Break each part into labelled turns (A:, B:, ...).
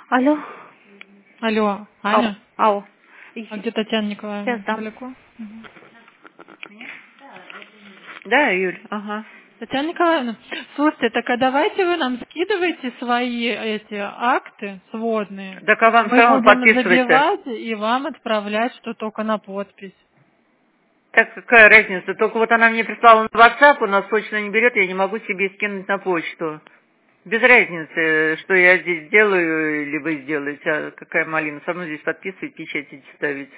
A: Алло.
B: Алло, Аня?
A: Ау.
B: А где Татьяна Николаевна?
A: Сейчас дам.
B: Далеко?
A: Да, Юль, ага.
B: Татьяна Николаевна, слушайте, так а давайте вы нам скидывайте свои эти акты сводные.
A: Так а вам
B: Мы
A: все равно
B: будем
A: подписывайте.
B: забивать и вам отправлять, что только на подпись.
A: Так какая разница? Только вот она мне прислала на WhatsApp, у нас почта не берет, я не могу себе скинуть на почту. Без разницы, что я здесь делаю или вы сделаете, а какая малина. Со мной здесь подписывать, печати ставить.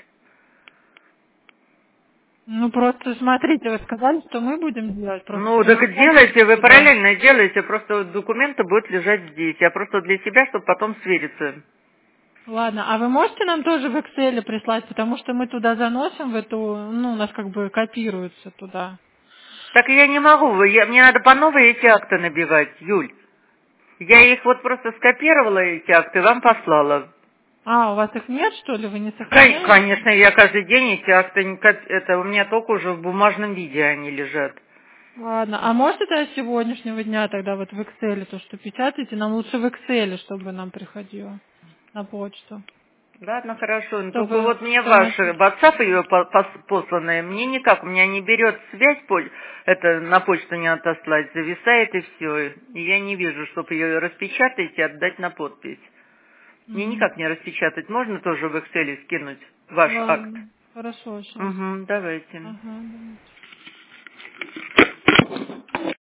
B: Ну просто смотрите, вы сказали, что мы будем делать. Просто
A: Ну, так и делайте, вы параллельно делаете, просто вот документы будут лежать здесь. Я просто для себя, чтобы потом свериться.
B: Ладно, а вы можете нам тоже в Excel прислать, потому что мы туда заносим в эту, ну, у нас как бы копируется туда.
A: Так я не могу, мне надо по новой эти акты набивать, Юль. Я их вот просто скопировала, эти акты, вам послала.
B: А, у вас их нет, что ли? Вы не сохраняете?
A: Конечно, я каждый день эти акты, это у меня только уже в бумажном виде они лежат.
B: Ладно, а может это с сегодняшнего дня тогда вот в Excel, то, что печатаете, нам лучше в Excel, чтобы нам приходило на почту.
A: Ладно, хорошо, но только
B: Чтобы
A: вот мне
B: все
A: ваш
B: наши...
A: WhatsApp ее посланная, мне никак, у меня не берет связь, это на почту не отослать, зависает и все. И я не вижу, чтобы ее распечатать и отдать на подпись. Мне
B: Мгм.
A: никак не распечатать, можно тоже в Excel скинуть ваш акт?
B: Ладно, хорошо, сейчас.
A: Угу, давайте.
B: Ага, давайте.